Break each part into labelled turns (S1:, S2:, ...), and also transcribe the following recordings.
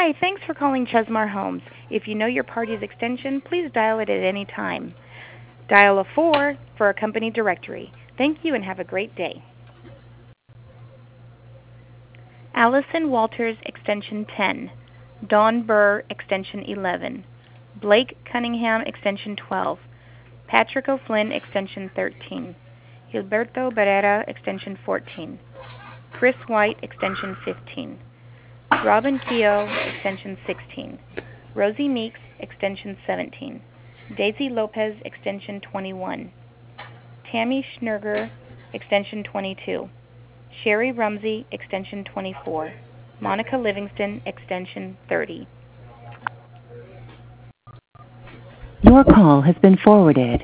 S1: Hi, thanks for calling Chesmar Homes. If you know your party's extension, please dial it at any time. Dial a 4 for a company directory. Thank you and have a great day. Allison Walters, extension 10. Dawn Burr, extension 11. Blake Cunningham, extension 12. Patrick O'Flynn, extension 13. Gilberto Barrera, extension 14. Chris White, extension 15. Robin Keogh, extension 16. Rosie Meeks, extension 17. Daisy Lopez, extension 21. Tammy Schnerger, extension 22. Sherry Rumsey, extension 24. Monica Livingston, extension 30.
S2: Your call has been forwarded.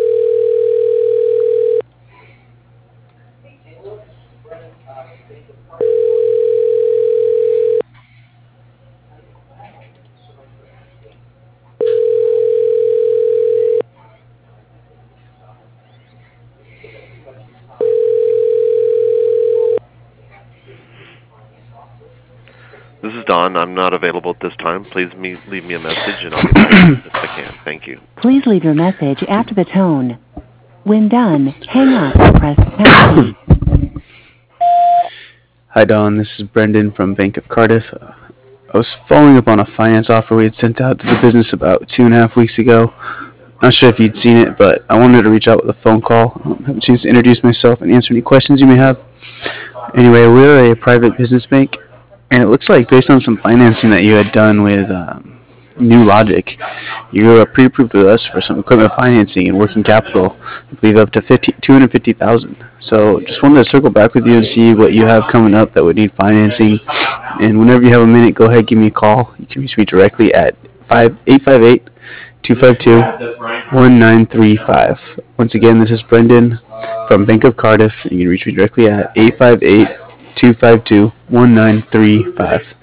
S3: This is Don. I'm not available at this time. Please leave me a message and I'll get back to you if I can. Thank you.
S2: Please leave your message after the tone. When done, hang up or press pound key.
S4: Hi, Don. This is Brendan from Bank of Cardiff. I was following up on a finance offer we had sent out to the business about 2.5 weeks ago. Not sure if you'd seen it, but I wanted to reach out with a phone call, have a chance to introduce myself and answer any questions you may have. Anyway, we're a private business bank, and it looks like based on some financing that you had done with New Logic, you were pre-approved with us for some equipment financing and working capital, I believe up to $250,000. So just wanted to circle back with you and see what you have coming up that would need financing. And whenever you have a minute, go ahead, give me a call. You can reach me directly at 858-252-1935. Once again, this is Brendan from Bank of Cardiff. You can reach me directly at 858-252-1935.